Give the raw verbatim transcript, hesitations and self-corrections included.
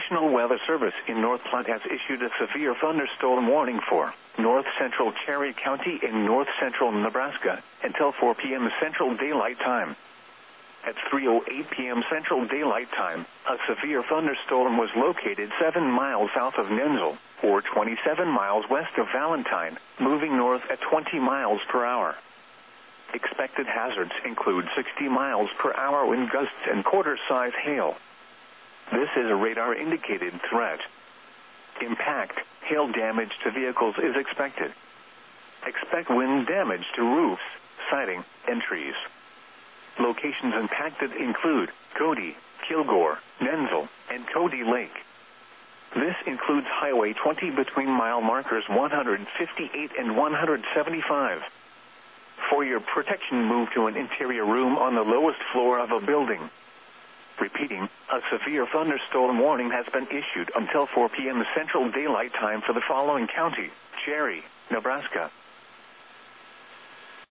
National Weather Service in North Platte has issued a severe thunderstorm warning for north central Cherry County in north central Nebraska until four p m Central Daylight Time. At three oh eight p m Central Daylight Time, a severe thunderstorm was located seven miles south of Nensel, or twenty-seven miles west of Valentine, moving north at twenty miles per hour. Expected hazards include sixty miles per hour wind gusts and quarter-size hail. This is a radar-indicated threat. Impact, hail damage to vehicles is expected. Expect wind damage to roofs, siding, and trees. Locations impacted include Cody, Kilgore, Nensel, and Cody Lake. This includes Highway twenty between mile markers one hundred fifty-eight and one hundred seventy-five. For your protection, move to an interior room on the lowest floor of a building. Repeating, a severe thunderstorm warning has been issued until four p m Central Daylight Time for the following county: Cherry, Nebraska,